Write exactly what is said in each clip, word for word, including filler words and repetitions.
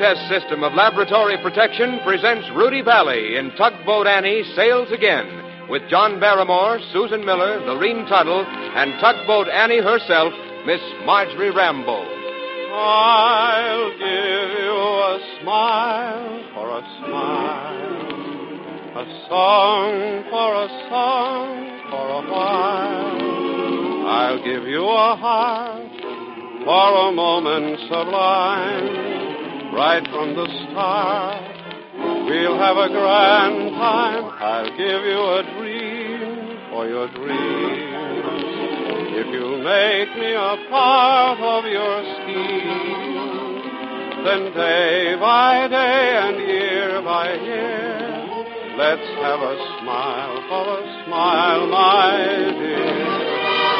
S system of laboratory protection presents Rudy Valley in Tugboat Annie Sails Again, with John Barrymore, Susan Miller, Lorene Tuttle, and Tugboat Annie herself, Miss Marjorie Rambo. I'll give you a smile for a smile, a song for a song for a while. I'll give you a heart for a moment sublime, right from the start. We'll have a grand time. I'll give you a dream for your dreams. If you'll make me a part of your scheme, then day by day and year by year, let's have a smile for a smile, my dear.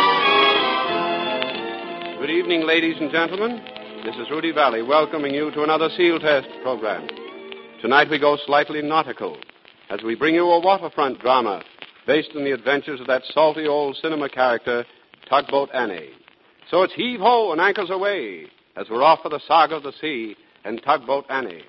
Good evening, ladies and gentlemen. This is Rudy Valley welcoming you to another Seal Test program. Tonight we go slightly nautical as we bring you a waterfront drama based on the adventures of that salty old cinema character, Tugboat Annie. So it's heave-ho and anchors away as we're off for the saga of the sea and Tugboat Annie.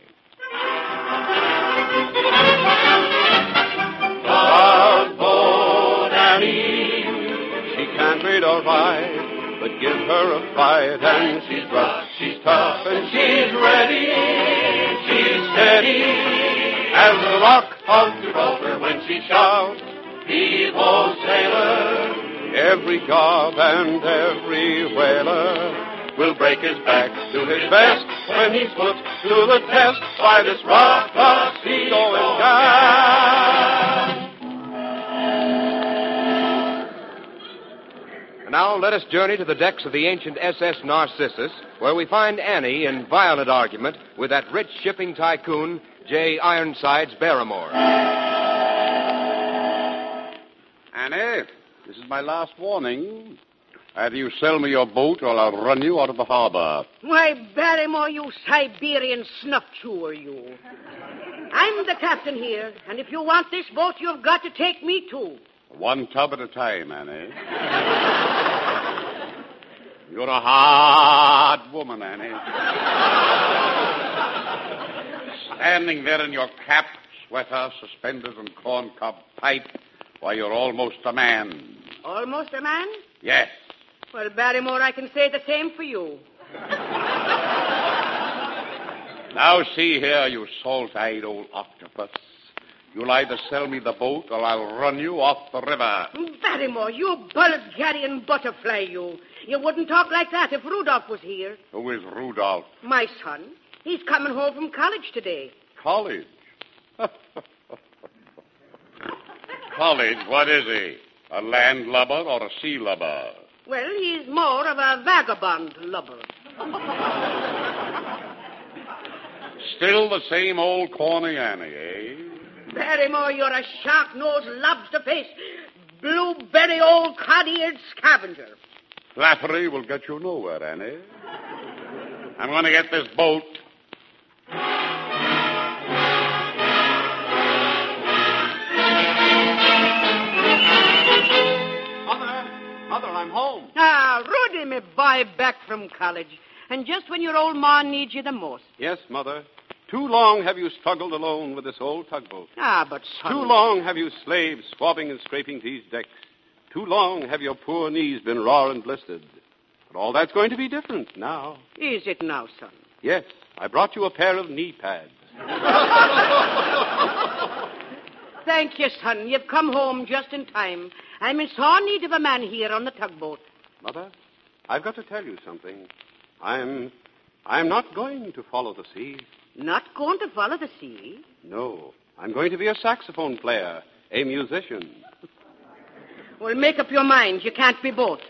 Tugboat Annie, she can't read or write, but give her a fight, and she's rough, she's tough, and she's ready, she's steady, as the rock of Gibraltar when she shouts, heave-ho, sailor. Every gob and every whaler will break his back, do his best when he's put to the test by this rough, rough sea going gas. And now let us journey to the decks of the ancient S S Narcissus, where we find Annie in violent argument with that rich shipping tycoon, J. Ironsides Barrymore. Annie, this is my last warning. Either you sell me your boat or I'll run you out of the harbor. Why, Barrymore, you Siberian snuff chewer, you. I'm the captain here, and if you want this boat, you've got to take me too. One tub at a time, Annie. You're a hard woman, Annie. Standing there in your cap, sweater, suspenders, and corncob pipe, why, you're almost a man. Almost a man? Yes. Well, Barrymore, I can say the same for you. Now, see here, you salt-eyed old octopus. You'll either sell me the boat or I'll run you off the river. Barrymore, you Bulgarian butterfly, you. You wouldn't talk like that if Rudolph was here. Who is Rudolph? My son. He's coming home from college today. College? College, what is he? A landlubber or a sea lubber? Well, he's more of a vagabond lubber. Still the same old corny Annie, eh? Barrymore, you're a shark-nosed, lobster-faced, blueberry old cod-eared scavenger. Flattery will get you nowhere, Annie. I'm going to get this boat. Mother, Mother, I'm home. Ah, Rudy, me boy, back from college. And just when your old ma needs you the most. Yes, Mother. Too long have you struggled alone with this old tugboat. Ah, but son... Too long have you slaves swabbing and scraping these decks. Too long have your poor knees been raw and blistered. But all that's going to be different now. Is it now, son? Yes, I brought you a pair of knee pads. Thank you, son. You've come home just in time. I'm in sore need of a man here on the tugboat. Mother, I've got to tell you something. I'm... I'm not going to follow the sea. Not going to follow the sea? No, I'm going to be a saxophone player, a musician. Well, make up your mind. You can't be both.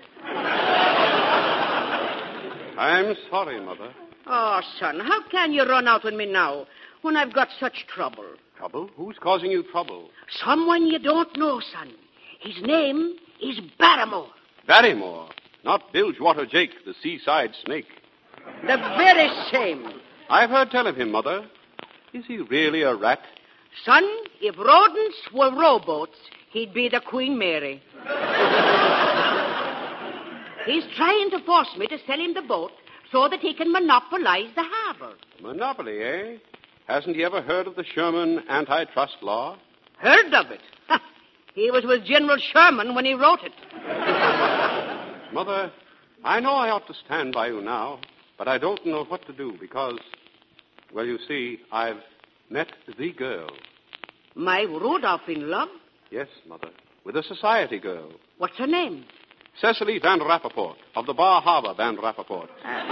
I'm sorry, Mother. Oh, son, how can you run out on me now when I've got such trouble? Trouble? Who's causing you trouble? Someone you don't know, son. His name is Barrymore. Barrymore, not Bilgewater Jake, the seaside snake. The very same. I've heard tell of him, Mother. Is he really a rat? Son, if rodents were rowboats, he'd be the Queen Mary. He's trying to force me to sell him the boat so that he can monopolize the harbor. Monopoly, eh? Hasn't he ever heard of the Sherman antitrust law? Heard of it? He was with General Sherman when he wrote it. Mother, I know I ought to stand by you now, but I don't know what to do because, well, you see, I've met the girl. My Rudolph in love? Yes, Mother, with a society girl. What's her name? Cecily Van Rappaport, of the Bar Harbor Van Rappaport.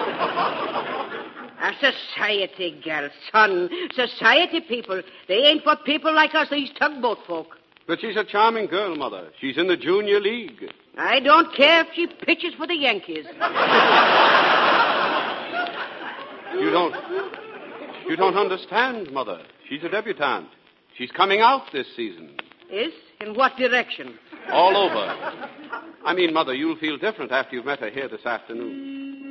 A society girl, son. Society people. They ain't what people like us, these tugboat folk. But she's a charming girl, Mother. She's in the junior league. I don't care if she pitches for the Yankees. You don't... You don't understand, Mother. She's a debutante. She's coming out this season. Yes? In what direction? All over. I mean, Mother, you'll feel different after you've met her here this afternoon.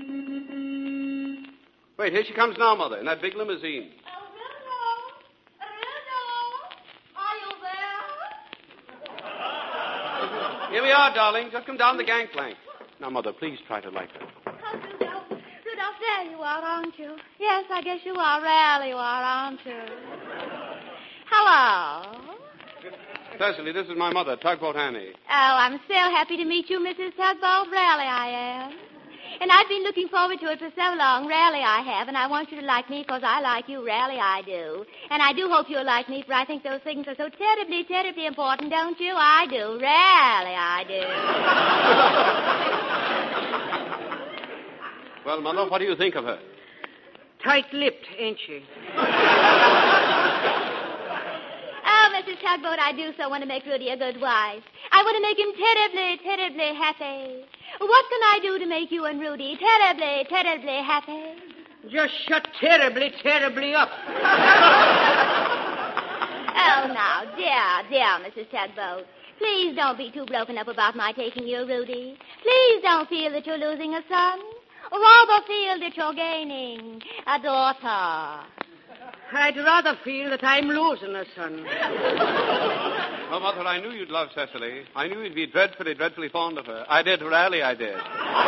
Wait, here she comes now, Mother, in that big limousine. Oh, Rudolph! Rudolph! Are you there? Here we are, darling. Just come down the gangplank. Now, Mother, please try to like her. Oh, Rudolph. Rudolph, there you are, aren't you? Yes, I guess you are. Really you are, aren't you? Hello. Cecily, this is my mother, Tugboat Annie. Oh, I'm so happy to meet you, Missus Tugboat. Really, I am. And I've been looking forward to it for so long. Really, I have. And I want you to like me because I like you. Really, I do. And I do hope you'll like me, for I think those things are so terribly, terribly important, don't you? I do. Really, I do. Well, Mother, what do you think of her? Tight-lipped, ain't she? Oh, Missus Tugboat, I do so want to make Rudy a good wife. I want to make him terribly, terribly happy. What can I do to make you and Rudy terribly, terribly happy? Just shut terribly, terribly up. Oh, now, dear, dear Missus Tugboat, please don't be too broken up about my taking you, Rudy. Please don't feel that you're losing a son. Rather feel that you're gaining a daughter. I'd rather feel that I'm losing a son. Oh, Mother, I knew you'd love Cecily. I knew you'd be dreadfully, dreadfully fond of her. I did, really, I did.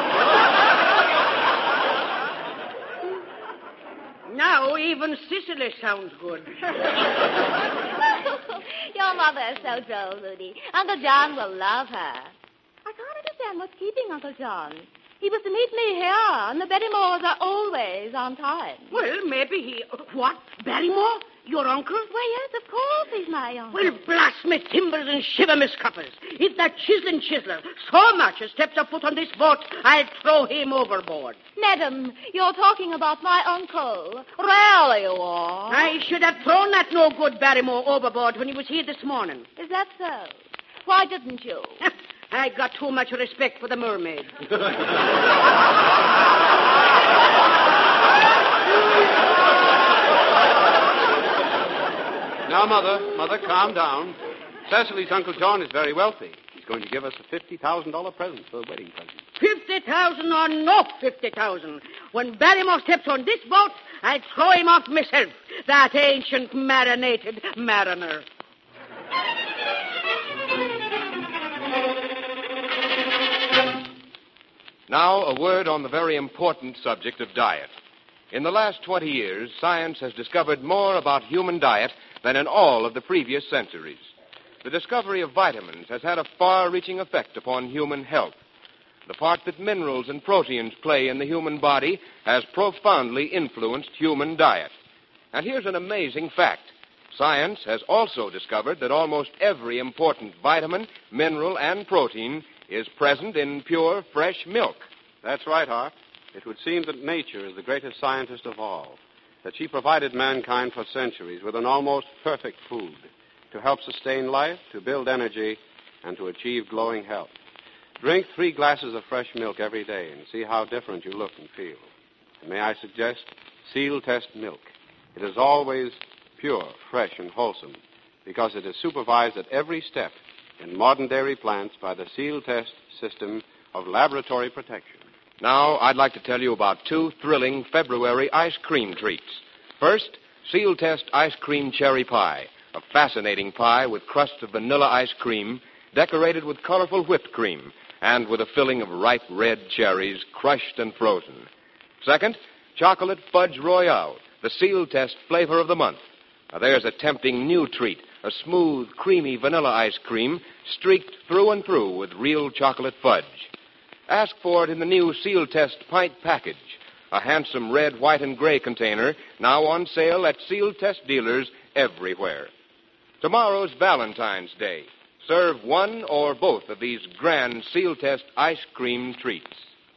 Now even Cicely sounds good. Your mother is so droll, Rudy. Uncle John will love her. I can't understand what's keeping Uncle John. He was to meet me here, and the Barrymores are always on time. Well, maybe he... What? Barrymore? Your uncle? Why, yes, of course he's my uncle. Well, blast me timbers and shiver me scuppers. If that chiseling chiseler so much as steps a foot on this boat, I'll throw him overboard. Madam, you're talking about my uncle. Really you are. I should have thrown that no-good Barrymore overboard when he was here this morning. Is that so? Why didn't you? I got too much respect for the mermaid. Now, Mother, Mother, calm down. Cecily's Uncle John is very wealthy. He's going to give us a fifty thousand dollars present for a wedding present. Fifty thousand or no fifty thousand. When Barrymore steps on this boat, I'll throw him off myself, that ancient marinated mariner. Now, a word on the very important subject of diet. In the last twenty years, science has discovered more about human diet than in all of the previous centuries. The discovery of vitamins has had a far-reaching effect upon human health. The part that minerals and proteins play in the human body has profoundly influenced human diet. And here's an amazing fact. Science has also discovered that almost every important vitamin, mineral, and protein is present in pure, fresh milk. That's right, Hart. It would seem that nature is the greatest scientist of all, that she provided mankind for centuries with an almost perfect food to help sustain life, to build energy, and to achieve glowing health. Drink three glasses of fresh milk every day and see how different you look and feel. And may I suggest Seal Test milk. It is always pure, fresh, and wholesome because it is supervised at every step in modern dairy plants by the Seal Test system of laboratory protection. Now, I'd like to tell you about two thrilling February ice cream treats. First, Seal Test Ice Cream Cherry Pie, a fascinating pie with crust of vanilla ice cream decorated with colorful whipped cream and with a filling of ripe red cherries crushed and frozen. Second, Chocolate Fudge Royale, the seal test flavor of the month. Now, there's a tempting new treat, a smooth, creamy vanilla ice cream streaked through and through with real chocolate fudge. Ask for it in the new Seal Test pint package, a handsome red, white, and gray container now on sale at Seal Test dealers everywhere. Tomorrow's Valentine's Day. Serve one or both of these grand Seal Test ice cream treats.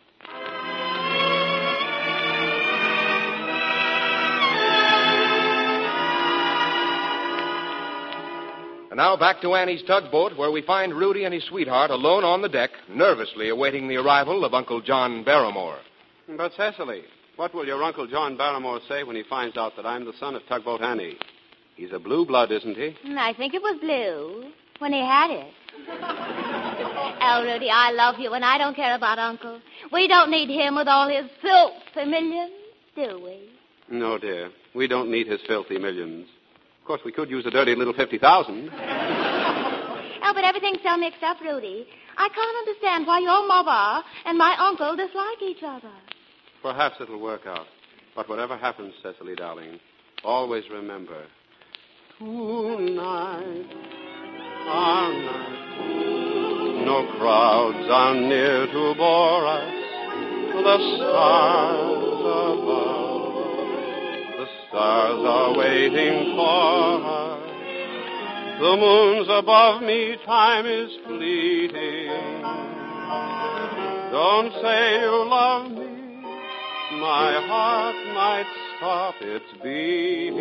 And now back to Annie's tugboat, where we find Rudy and his sweetheart alone on the deck, nervously awaiting the arrival of Uncle John Barrymore. But, Cecily, what will your Uncle John Barrymore say when he finds out that I'm the son of Tugboat Annie? He's a blue blood, isn't he? I think it was blue when he had it. Oh, Rudy, I love you, and I don't care about Uncle. We don't need him with all his filthy millions, do we? No, dear. We don't need his filthy millions. Of course, we could use a dirty little fifty thousand. Oh, but everything's so mixed up, Rudy. I can't understand why your mother and my uncle dislike each other. Perhaps it'll work out. But whatever happens, Cecily, darling, always remember, tonight, our night, no crowds are near to bore us. The stars above, the stars are waiting for us. The moon's above me, time is fleeting. Don't say you love me. My heart might stop its beating.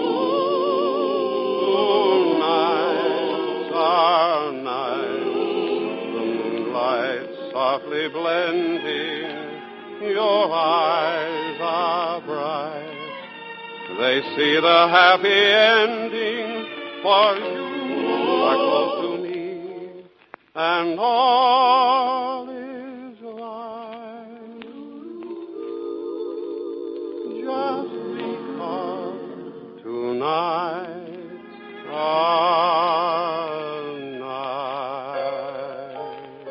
Oh, nights are nights, the moonlight softly blending. Your eyes are bright, they see the happy ending. For you are close to me, and all is right. Just because tonight's our night.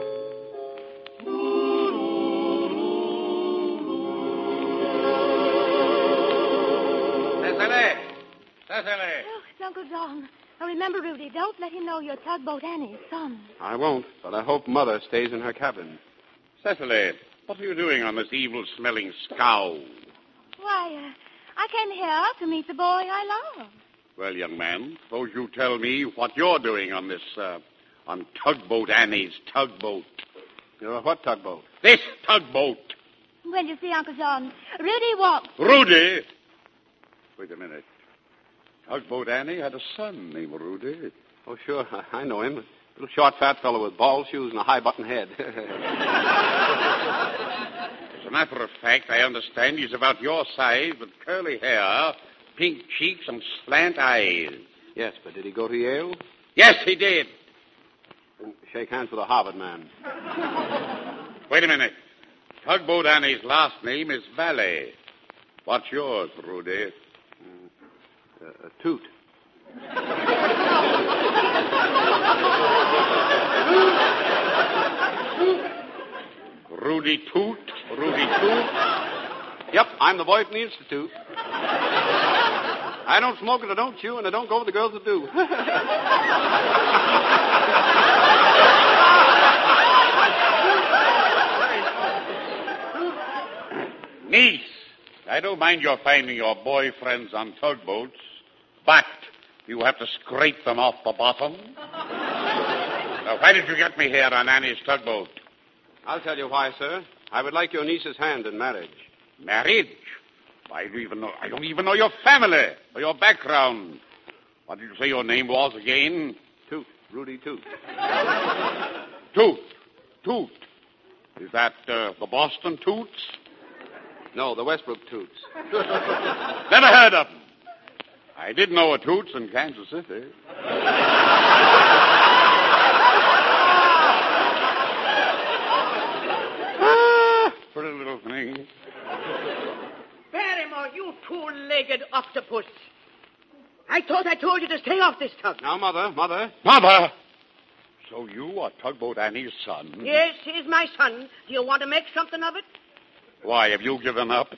Cecily! Cecily! Oh, it's Uncle John. Now, remember, Rudy, don't let him know you're Tugboat Annie's son. I won't, but I hope Mother stays in her cabin. Cecily, what are you doing on this evil-smelling scow? Why, uh, I came here to meet the boy I love. Well, young man, suppose you tell me what you're doing on this, uh, on Tugboat Annie's tugboat. You're a what tugboat? This tugboat! Well, you see, Uncle John, Rudy wants... Rudy! Wait a minute. Tugboat Annie had a son named Rudy. Oh, sure. I know him. A little short, fat fellow with bald shoes and a high-button head. As a matter of fact, I understand he's about your size with curly hair, pink cheeks, and slant eyes. Yes, but did he go to Yale? Yes, he did. Then shake hands with a Harvard man. Wait a minute. Tugboat Annie's last name is Valley. What's yours, Rudy? Uh, a toot. Rudy Toot? Rudy Toot? Yep, I'm the boy from the Institute. I don't smoke and I don't chew and I don't go with the girls that do. Niece, I don't mind your finding your boyfriends on tugboats, but you have to scrape them off the bottom. Now, why did you get me here on Annie's tugboat? I'll tell you why, sir. I would like your niece's hand in marriage. Marriage? I don't even know. I don't even know your family or your background. What did you say your name was again? Toot. Rudy Toot. Toot. Toot. Is that uh, the Boston Toots? No, the Westbrook Toots. Never heard of them. I did know a Toots in Kansas City. ah, pretty little thing. Barrymore, you two-legged octopus. I thought I told you to stay off this tug. Now, Mother, Mother. Mother! So you are Tugboat Annie's son? Yes, he's my son. Do you want to make something of it? Why, have you given up?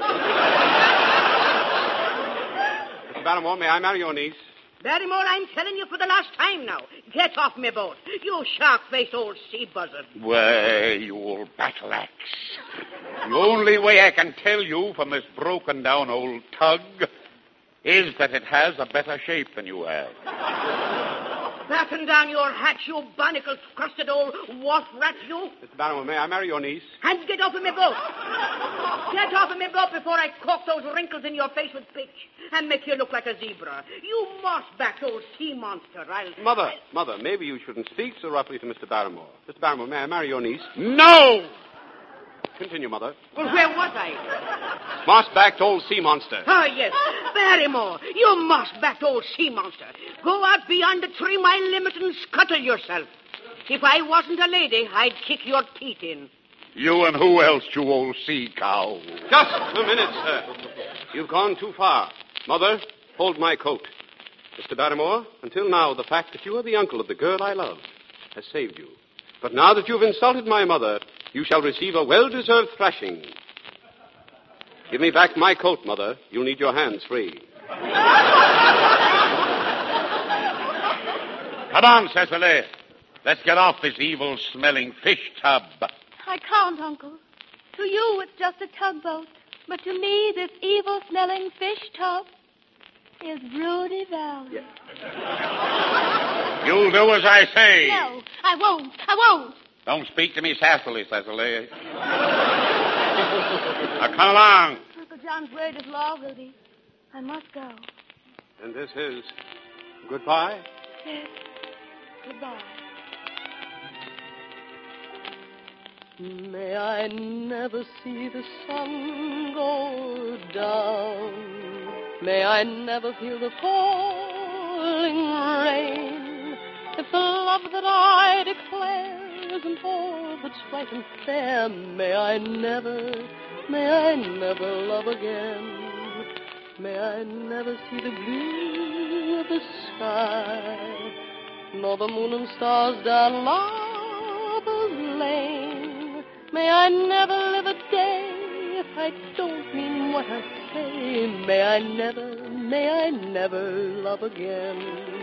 Mister Barrymore, may I marry your niece? Barrymore, I'm telling you for the last time now. Get off me boat, you shark-faced old sea buzzard. Way, you old battle axe. The only way I can tell you from this broken-down old tug is that it has a better shape than you have. Batten down your hatch, you barnacle-crusted old wharf rat, you. Mister Barrymore, may I marry your niece? And get off of me boat. Get off of me boat before I cork those wrinkles in your face with pitch and make you look like a zebra. You moss-backed old sea monster. I'll... Mother, Mother, maybe you shouldn't speak so roughly to Mister Barrymore. Mister Barrymore, may I marry your niece? No! Continue, Mother. Well, where was I? Moss-backed old sea monster. Oh, yes. Barrymore, you moss-backed old sea monster. Go out beyond the three-mile limit and scuttle yourself. If I wasn't a lady, I'd kick your teeth in. You and who else, you old sea cow? Just a minute, sir. You've gone too far. Mother, hold my coat. Mister Barrymore, until now, the fact that you are the uncle of the girl I love has saved you. But now that you've insulted my mother, you shall receive a well-deserved thrashing. Give me back my coat, Mother. You'll need your hands free. Come on, Cecily. Let's get off this evil-smelling fish tub. I can't, Uncle. To you, it's just a tugboat. But to me, this evil-smelling fish tub is Rudy Valley. You'll do as I say. No, I won't. I won't. Don't speak to me sassily, Cecily. Now, come along. Uncle John's word is law, Rudy. I must go. And this is goodbye? Yes. Goodbye. May I never see the sun go down. May I never feel the falling rain. If the love that I declare isn't all that's right and fair, may I never, may I never love again. May I never see the blue of the sky, nor the moon and stars down Lover's Lane. May I never live a day if I don't mean what I say. May I never, may I never love again.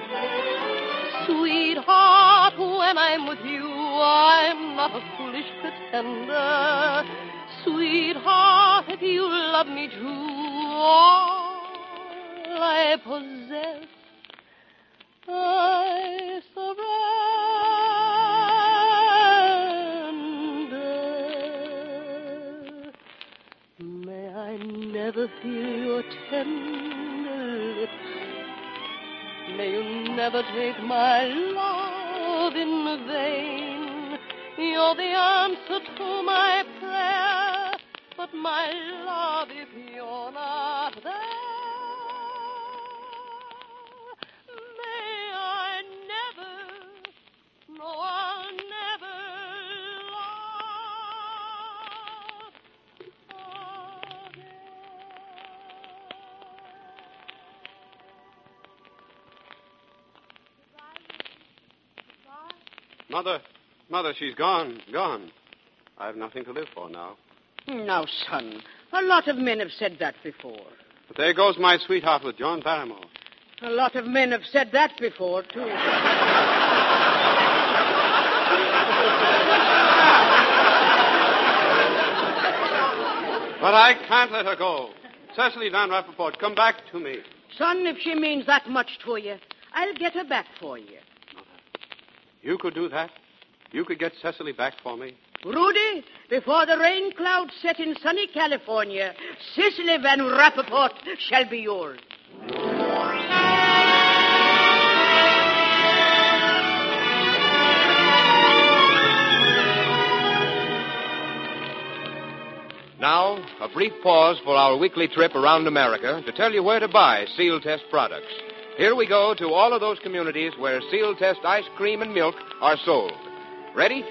Sweetheart, when I'm with you, I'm not a foolish pretender. Sweetheart, if you love me true, all I possess, I surrender. May I never feel your tender lips. May you never take my love in vain. You're the answer to my prayer, but my love, if you're not there, may I never, no, I'll never love again. Mother, Mother, she's gone, gone. I've nothing to live for now. Now, son, a lot of men have said that before. But there goes my sweetheart with John Barrymore. A lot of men have said that before, too. But I can't let her go. Cecily Van Rappaport, come back to me. Son, if she means that much to you, I'll get her back for you. You could do that? You could get Cecily back for me? Rudy, before the rain clouds set in sunny California, Cecily Van Rappaport shall be yours. Now, a brief pause for our weekly trip around America to tell you where to buy Seal Test products. Here we go to all of those communities where Seal Test ice cream and milk are sold. Ready?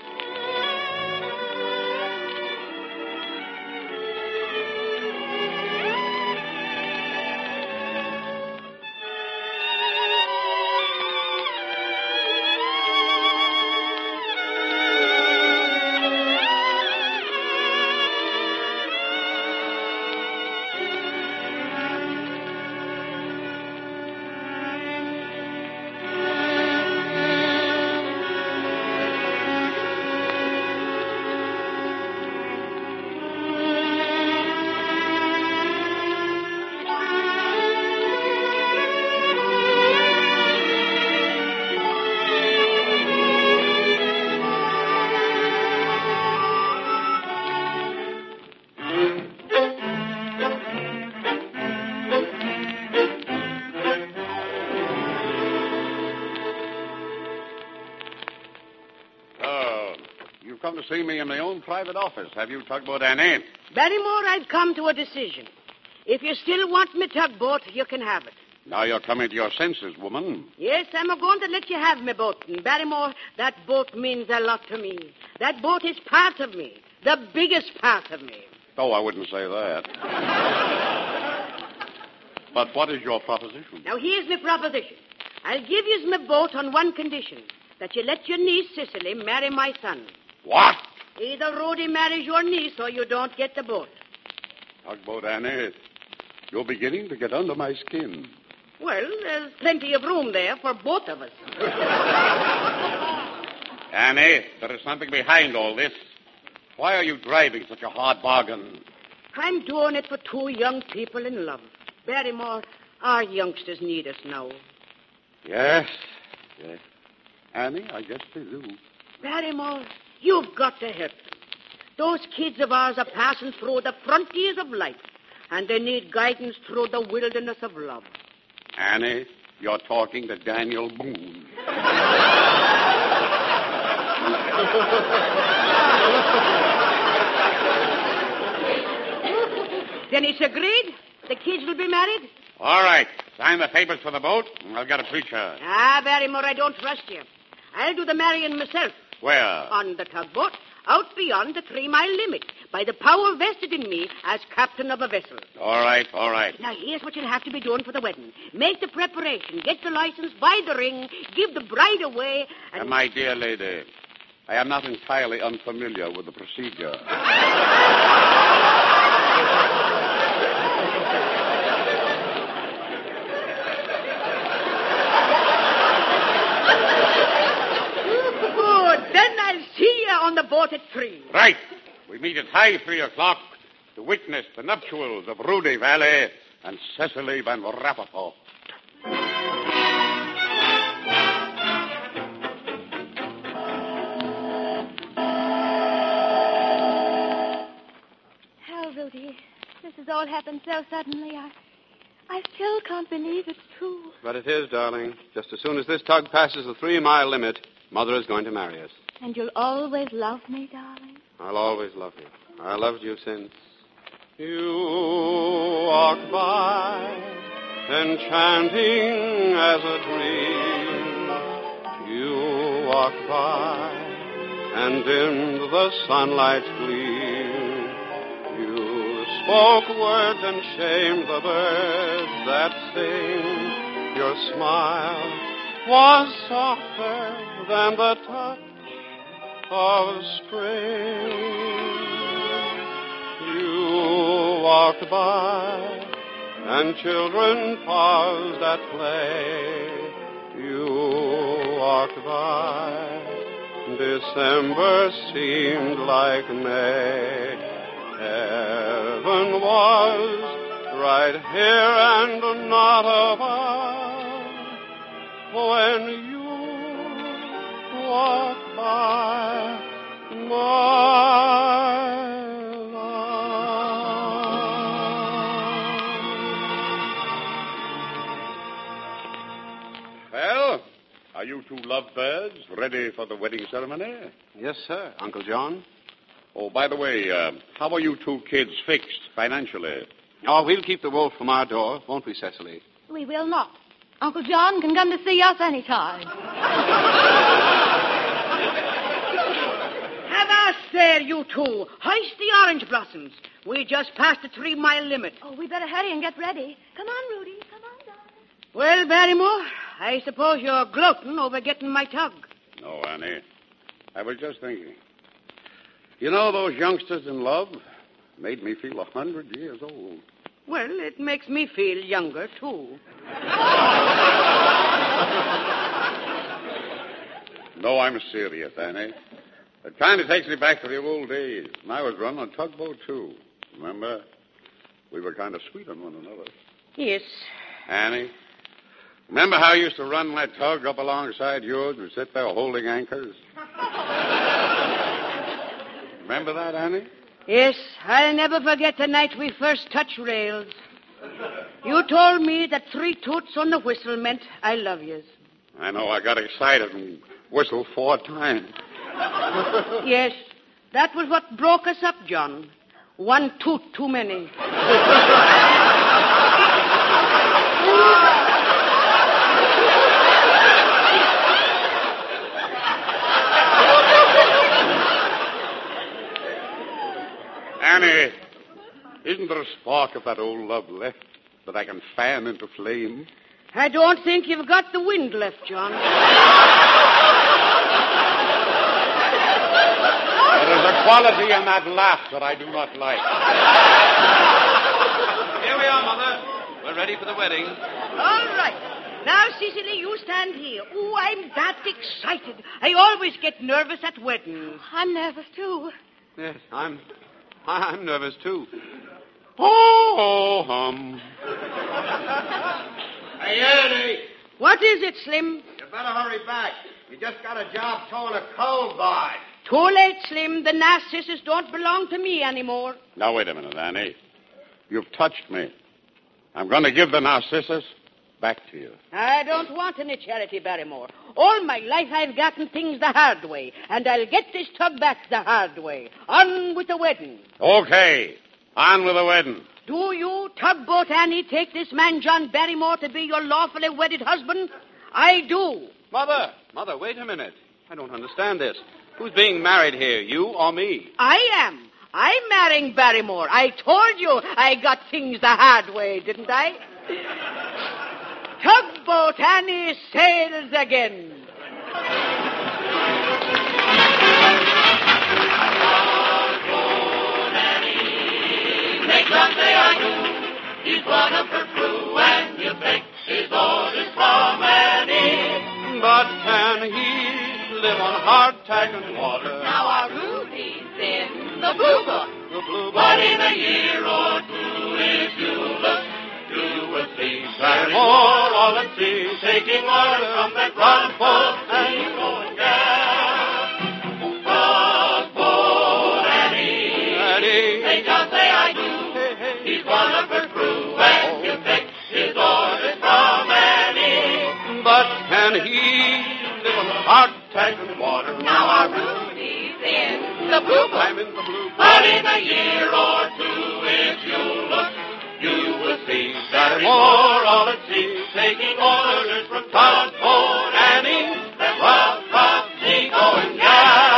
see me in my own private office, have you, Tugboat Annie? Barrymore, I've come to a decision. If you still want me tugboat, you can have it. Now you're coming to your senses, woman. Yes, I'm going to let you have me boat. And Barrymore, that boat means a lot to me. That boat is part of me. The biggest part of me. Oh, I wouldn't say that. But what is your proposition? Now, here's my proposition. I'll give you my boat on one condition. That you let your niece, Cicely, marry my son. What? Either Rudy marries your niece or you don't get the boat. Tugboat Annie, you're beginning to get under my skin. Well, there's plenty of room there for both of us. Annie, there is something behind all this. Why are you driving such a hard bargain? I'm doing it for two young people in love. Barrymore, our youngsters need us now. Yes, yes. Annie, I guess they do. Barrymore, you've got to help them. Those kids of ours are passing through the frontiers of life, and they need guidance through the wilderness of love. Annie, you're talking to Daniel Boone. Then it's agreed? The kids will be married? All right. Sign the papers for the boat, and I'll get a preacher. Ah, Barrymore, I don't trust you. I'll do the marrying myself. Where? On the tugboat, out beyond the three-mile limit, by the power vested in me as captain of a vessel. All right, all right. Now, here's what you'll have to be doing for the wedding. Make the preparation, get the license, buy the ring, give the bride away, and... Uh, my dear lady, I am not entirely unfamiliar with the procedure. Good. Then I'll see you on the boat at three. Right. We meet at high three o'clock to witness the nuptials of Rudy Valley and Cecily Van Rappaport. Hal, Rudy, this has all happened so suddenly. I, I still can't believe it's true. But it is, darling. Just as soon as this tug passes the three-mile limit, Mother is going to marry us. And you'll always love me, darling. I'll always love you. I loved you since... You walk by, enchanting as a dream. You walk by, and in the sunlight's gleam, you spoke words and shamed the birds that sing. Your smile was softer than the touch of spring. You walked by, and children paused at play. You walked by, December seemed like May. Heaven was right here and not above when you walked by, my Are you two lovebirds ready for the wedding ceremony? Yes, sir. Uncle John? Oh, by the way, uh, how are you two kids fixed financially? Oh, we'll keep the wolf from our door, won't we, Cecily? We will not. Uncle John can come to see us any time. Have us there, you two. Hoist the orange blossoms. We just passed the three-mile limit. Oh, we better hurry and get ready. Come on, Rudy. Come on, darling. Well, Barrymore, I suppose you're gloating over getting my tug. No, Annie. I was just thinking. You know, those youngsters in love made me feel a hundred years old. Well, it makes me feel younger, too. No, I'm serious, Annie. It kind of takes me back to the old days. And I was running a tugboat, too. Remember? We were kind of sweet on one another. Yes. Annie, remember how you used to run that tug up alongside yours and sit there holding anchors? Remember that, Annie? Yes, I'll never forget the night we first touched rails. You told me that three toots on the whistle meant I love yous. I know. I got excited and whistled four times. Yes, That was what broke us up, John. One tooth too many. Annie, isn't there a spark of that old love left that I can fan into flame? I don't think you've got the wind left, John. There is a quality in that laugh that I do not like. Here we are, Mother. We're ready for the wedding. All right. Now, Cecily, you stand here. Oh, I'm that excited. I always get nervous at weddings. I'm nervous, too. Yes, I'm... I'm nervous, too. Oh, hum. Hey, Ernie, What is it, Slim? you better hurry back. We just got a job towing a coal barge. Too late, Slim. The Narcissus don't belong to me anymore. Now, wait a minute, Annie. You've touched me. I'm going to give the Narcissus back to you. I don't want any charity, Barrymore. All my life I've gotten things the hard way, and I'll get this tub back the hard way. On with the wedding. Okay. On with the wedding. Do you, Tugboat Annie, take this man John Barrymore to be your lawfully wedded husband? I do. Mother, Mother, wait a minute. I don't understand this. Who's being married here, you or me? I am. I'm marrying Barrymore. I told you I got things the hard way, didn't I? Tugboat Annie sails again. Make John say I do. He's one of her crew, and he'll take his orders from Annie. But can he live on hardtack and water? Now our Rudy's in the blue book. The blue But in a year or two, if you look, you will see Barrymore all at sea, taking orders from that run-full sea-going gal. Tugboat Annie. Annie. Make John say I do. Hey, hey. He's one of her crew, and he'll take his orders from Annie. But can he live on hardtack and water? Now our Rudy's in the blue book. I'm in the blue But in a year or two, if you look, you will see Barrymore all at sea, taking orders from Tugboat Annie, that rough, rough sea-going gal.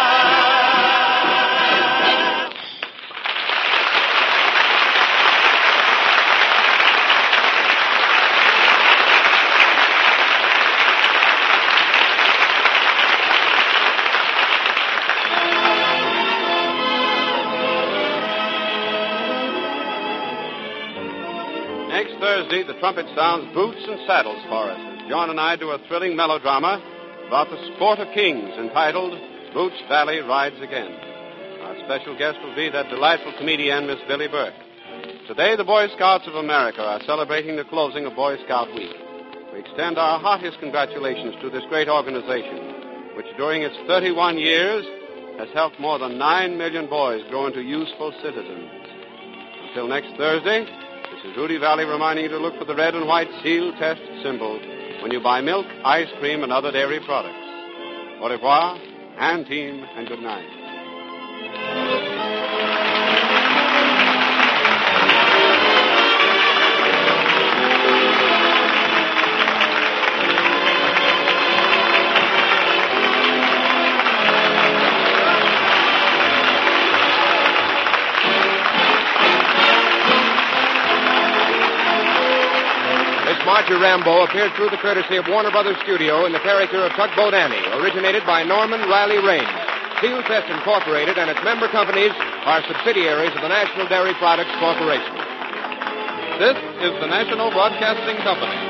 Next Thursday, the trumpet sounds boots and saddles for us as John and I do a thrilling melodrama about the sport of kings entitled Boots Valley Rides Again. Our special guest will be that delightful comedian, Miss Billy Burke. Today, the Boy Scouts of America are celebrating the closing of Boy Scout Week. We extend our heartiest congratulations to this great organization, which during its thirty-one years has helped more than nine million boys grow into useful citizens. Until next Thursday, this is Rudy Valley reminding you to look for the red and white seal test symbol when you buy milk, ice cream, and other dairy products. Au revoir, and team, and good night. Marjorie Rambeau appeared through the courtesy of Warner Brothers Studio in the character of Tugboat Annie, originated by Norman Riley Raines. Seal Test Incorporated and its member companies are subsidiaries of the National Dairy Products Corporation. This is the National Broadcasting Company.